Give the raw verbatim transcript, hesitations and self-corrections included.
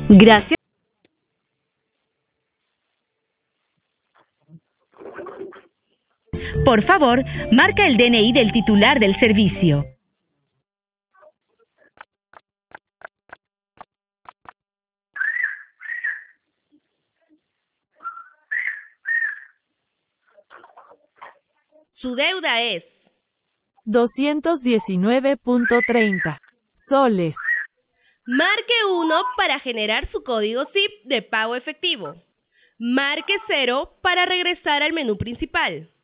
Gracias. Por favor, marca el D N I del titular del servicio. Su deuda es doscientos diecinueve punto treinta soles. marque uno para generar su código S I P de pago efectivo. Marque cero para regresar al menú principal.